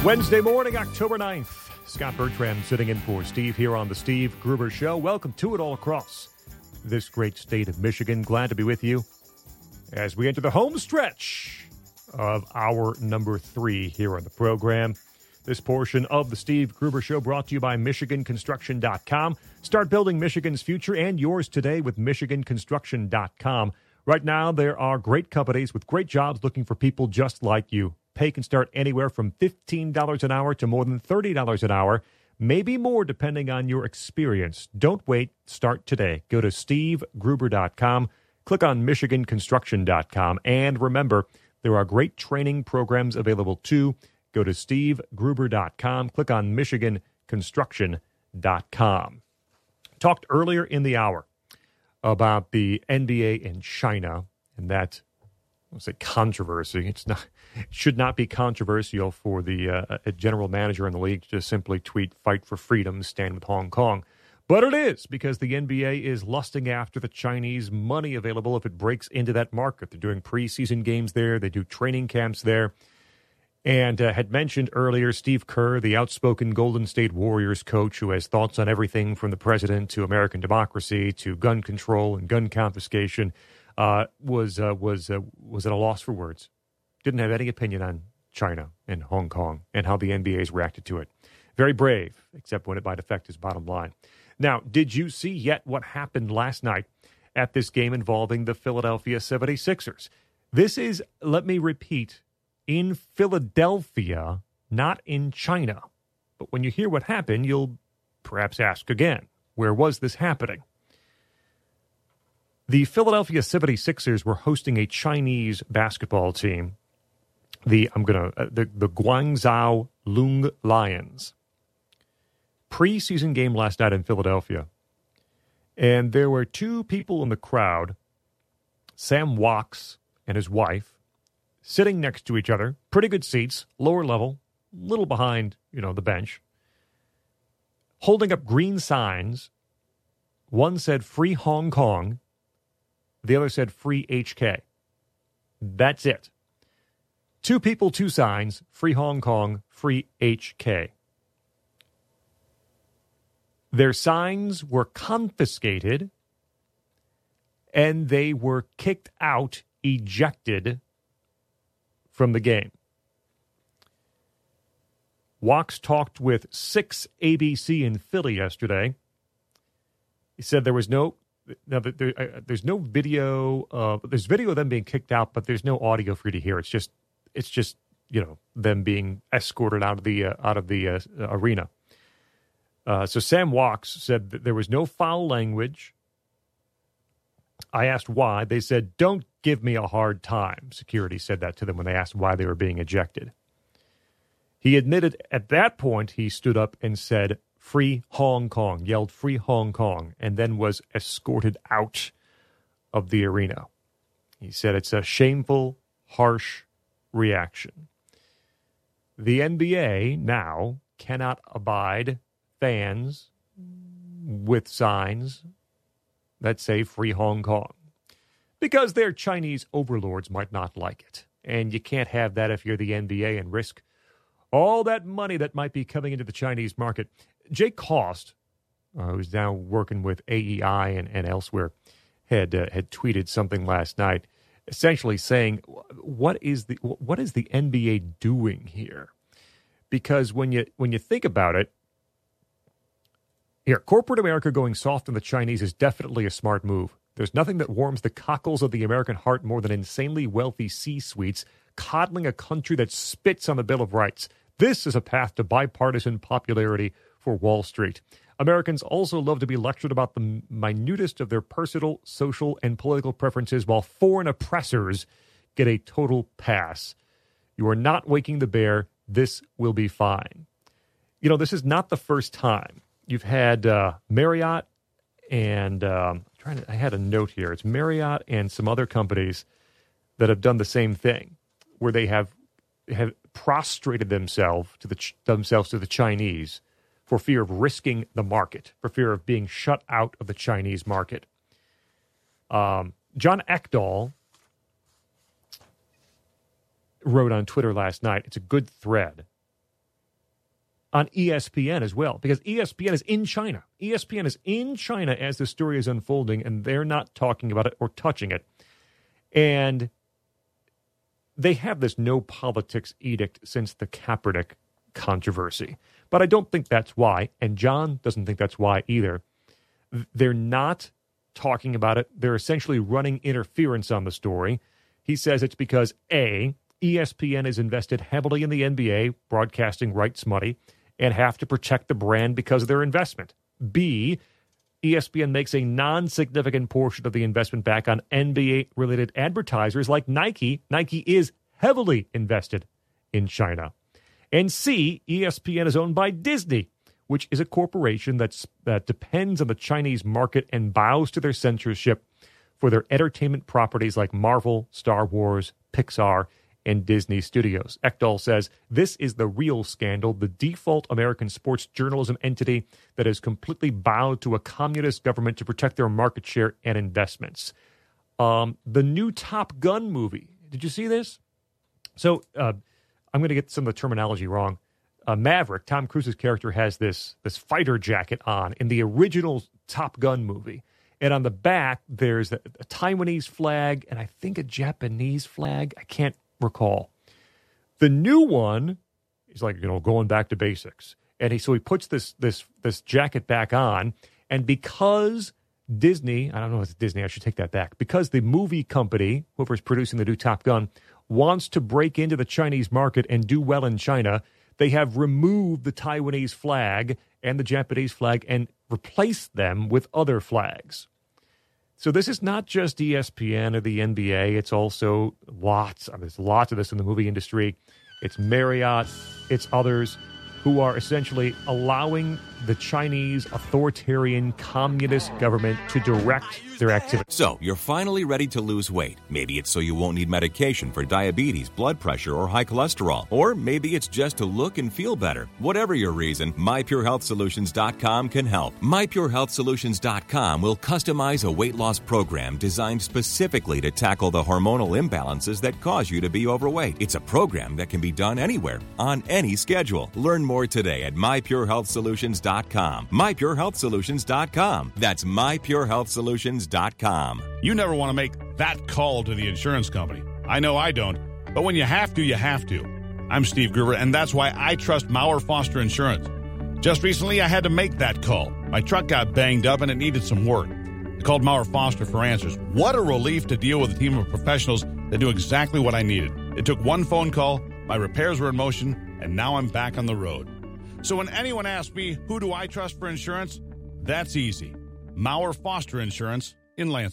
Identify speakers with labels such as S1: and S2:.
S1: Wednesday morning, October 9th. Scott Bertram sitting in for Steve here on the Steve Gruber Show. Welcome to it all across this great state of Michigan. Glad to be with you as we enter the home stretch of hour number 3 here on the program. This portion of the Steve Gruber Show brought to you by MichiganConstruction.com. Start building Michigan's future and yours today with MichiganConstruction.com. Right now, there are great companies with great jobs looking for people just like you. Pay can start anywhere from $15 an hour to more than $30 an hour, maybe more depending on your experience. Don't wait. Start today. Go to SteveGruber.com. Click on MichiganConstruction.com. And remember, there are great training programs available too. Go to SteveGruber.com. Click on MichiganConstruction.com. Talked earlier in the hour about the NBA in China and that, let's say, controversy. It should not be controversial for the general manager in the league to just simply tweet, "Fight for freedom, stand with Hong Kong." But it is, because the NBA is lusting after the Chinese money available if it breaks into that market. They're doing preseason games there. They do training camps there. And had mentioned earlier Steve Kerr, the outspoken Golden State Warriors coach who has thoughts on everything from the president to American democracy to gun control and gun confiscation, was at a loss for words. Didn't have any opinion on China and Hong Kong and how the NBA's reacted to it. Very brave, except when it might affect his bottom line. Now, did you see yet what happened last night at this game involving the Philadelphia 76ers? This is, let me repeat, in Philadelphia, not in China. But when you hear what happened, you'll perhaps ask again, where was this happening? The Philadelphia 76ers were hosting a Chinese basketball team, the Guangzhou Lung Lions. Preseason game last night in Philadelphia. And there were two people in the crowd, Sam Wachs and his wife, sitting next to each other, pretty good seats, lower level, little behind, the bench, holding up green signs. One said "Free Hong Kong." The other said "Free HK." That's it. Two people, two signs, "Free Hong Kong, Free HK." Their signs were confiscated, and they were kicked out, ejected from the game. Wachs talked with 6 ABC in Philly yesterday. He said there's no video. There's video of them being kicked out, but there's no audio for you to hear. It's just them being escorted out of the arena. So Sam Wachs said that there was no foul language. I asked why. They said, "Don't give me a hard time." Security said that to them when they asked why they were being ejected. He admitted at that point he stood up and said, "Free Hong Kong," yelled "Free Hong Kong," and then was escorted out of the arena. He said it's a shameful, harsh reaction. The NBA now cannot abide fans with signs that say "Free Hong Kong," because their Chinese overlords might not like it. And you can't have that if you're the NBA and risk all that money that might be coming into the Chinese market. Jake Cost, who's now working with AEI and elsewhere, had tweeted something last night, essentially saying, "What is the NBA doing here?" Because when you think about it, here, corporate America going soft on the Chinese is definitely a smart move. There's nothing that warms the cockles of the American heart more than insanely wealthy C-suites coddling a country that spits on the Bill of Rights. This is a path to bipartisan popularity for Wall Street. Americans also love to be lectured about the minutest of their personal, social, and political preferences, while foreign oppressors get a total pass. You are not waking the bear. This will be fine. This is not the first time. You've had Marriott and I had a note here. It's Marriott and some other companies that have done the same thing, where they have prostrated themselves to the Chinese for fear of risking the market, for fear of being shut out of the Chinese market. John Ekdahl wrote on Twitter last night. It's a good thread. on ESPN as well, because ESPN is in China. ESPN is in China as the story is unfolding, and they're not talking about it or touching it. And they have this no politics edict since the Kaepernick controversy. But I don't think that's why, and John doesn't think that's why either. They're not talking about it. They're essentially running interference on the story. He says it's because, A, ESPN is invested heavily in the NBA, broadcasting rights money, and have to protect the brand because of their investment. B, ESPN makes a non-significant portion of the investment back on NBA-related advertisers like Nike. Nike is heavily invested in China. And C, ESPN is owned by Disney, which is a corporation that depends on the Chinese market and bows to their censorship for their entertainment properties like Marvel, Star Wars, Pixar, and Disney Studios. Ekdahl says, this is the real scandal, the default American sports journalism entity that has completely bowed to a communist government to protect their market share and investments. The new Top Gun movie, did you see this? So I'm going to get some of the terminology wrong. Maverick, Tom Cruise's character, has this fighter jacket on in the original Top Gun movie. And on the back, there's a Taiwanese flag and I think a Japanese flag. I can't recall. The new one is like, going back to basics. And so he puts this jacket back on. And because Disney, I don't know if it's Disney, I should take that back. Because the movie company, whoever's producing the new Top Gun, wants to break into the Chinese market and do well in China, they have removed the Taiwanese flag and the Japanese flag and replaced them with other flags. So this is not just ESPN or the NBA. It's also there's lots of this in the movie industry. It's Marriott, it's others who are essentially allowing the Chinese authoritarian communist government to direct their activity.
S2: So, you're finally ready to lose weight. Maybe it's so you won't need medication for diabetes, blood pressure, or high cholesterol. Or maybe it's just to look and feel better. Whatever your reason, MyPureHealthSolutions.com can help. MyPureHealthSolutions.com will customize a weight loss program designed specifically to tackle the hormonal imbalances that cause you to be overweight. It's a program that can be done anywhere, on any schedule. Learn more today at MyPureHealthSolutions.com. MyPureHealthSolutions.com. That's MyPureHealthSolutions.com.
S3: You never want to make that call to the insurance company. I know I don't. But when you have to, you have to. I'm Steve Gruber, and that's why I trust Maurer Foster Insurance. Just recently, I had to make that call. My truck got banged up, and it needed some work. I called Maurer Foster for answers. What a relief to deal with a team of professionals that knew exactly what I needed. It took one phone call, my repairs were in motion, and now I'm back on the road. So when anyone asks me, who do I trust for insurance? That's easy. Maurer Foster Insurance in Lansing.